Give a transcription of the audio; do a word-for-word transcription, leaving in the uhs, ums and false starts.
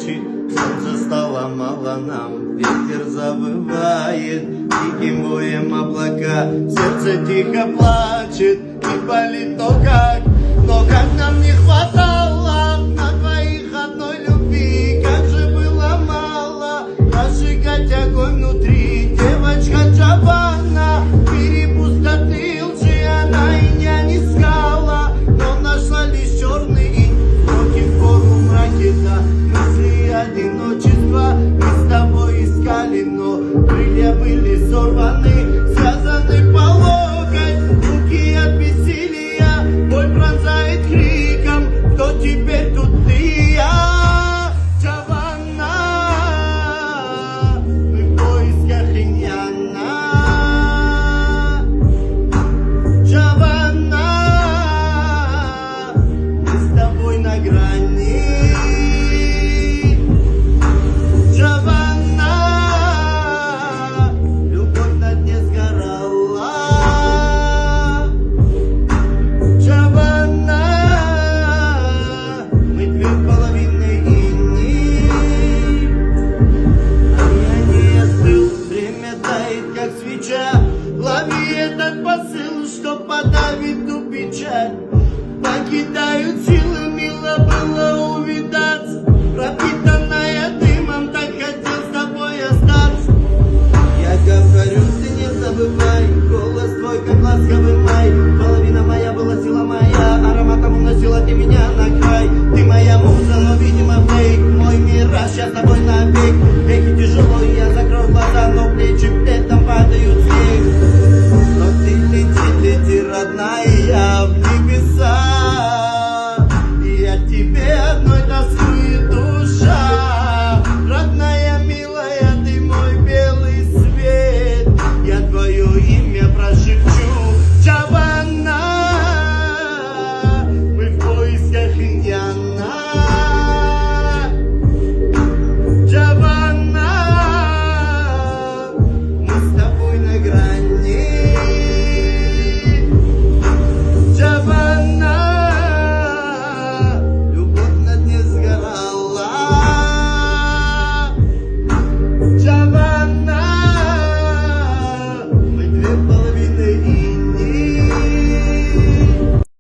ночи. Солнце стало мало нам, ветер завывает, тихим воем облака, сердце тихо плачет и болит, но как, но как нам не хватало на двоих одной любви, как же было мало разжигать огонь внутри. Девочка Джованна перепустотыл же она и не искала, но нашла лишь черный инь, против гору мраке, да, мысли одиночества мы с тобой искали, но крылья были сорваны, связаны по локоть, руки от бессилия, боль пронзает криком, кто теперь тут ты и я? Джованна, мы в поисках иньяна. Джованна, мы с тобой на грани. Джованна, любовь на дне сгорала. Джованна, мы две половины ини. А я не остыл, время тает, как свеча. Лови этот посыл, что подавит ту печаль. Покидают